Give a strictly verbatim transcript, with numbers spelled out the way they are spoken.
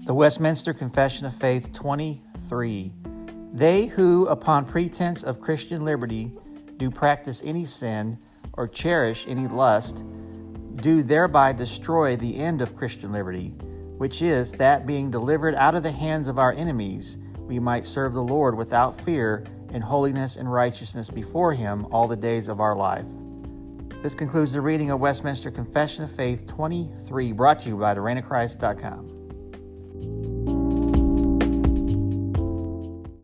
The Westminster Confession of Faith twenty-three. They who, upon pretense of Christian liberty, do practice any sin or cherish any lust, do thereby destroy the end of Christian liberty, which is that being delivered out of the hands of our enemies, we might serve the Lord without fear in holiness and righteousness before Him all the days of our life. This concludes the reading of Westminster Confession of Faith twenty-three, brought to you by the reign of christ dot com.